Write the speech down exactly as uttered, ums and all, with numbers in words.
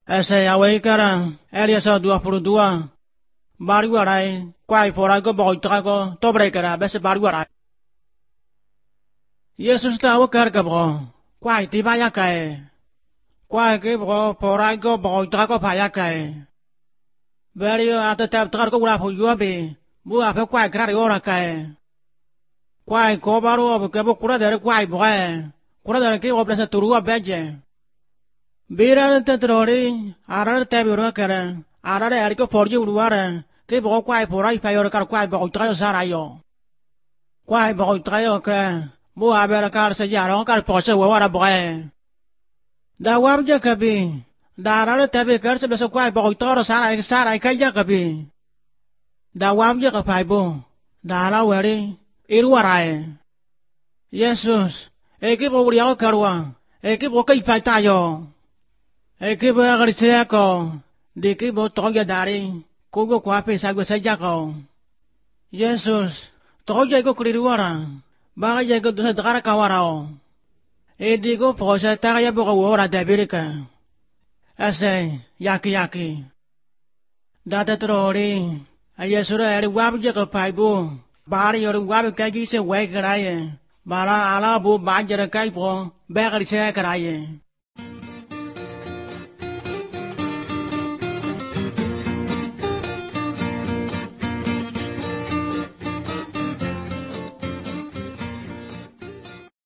Ese away kara Eliasa dua puluh dua baru warai kuai pora go boy trago to breakera bese baru warai Yesus tahu kar ka bro kuai ti baya kai kuai ke bro pora go boy trago baya kai beri ata tab trago ura pu yuabe bu ape kuai kra ora kai kuai ko baru ke bu kura dere kuai boy kura dere ke oblesa turua beje Biran tetrori arar tebiro kara arar eriko forji uruara ke bo kwai porai payor kar kwai bo trayo sarayo kwai bo trayo ka bo aber kar se yaro kar pose wo wara boe da wabje kabi da arar tebe kar se beso kwai bo toro sarai sarai kaya kabi da wabje ka pai bo da ara wari iruarae Jesus ekipo uriao karwa ekipo kai pai tayo Ekipo agar saya ko, dikipo toya dari, kugo kuape sago saja ko. Yesus, toya ko kriruara, baga ko dosa dara kawarao. Edigo posa tagaya boga wora dabirika. Ase, yaki yaki. Data trori, ayesura eri wabje ko paibu, bari ori wabe kagi se wegaraye, bara ala bu bajara kaipo, baga saya karaye.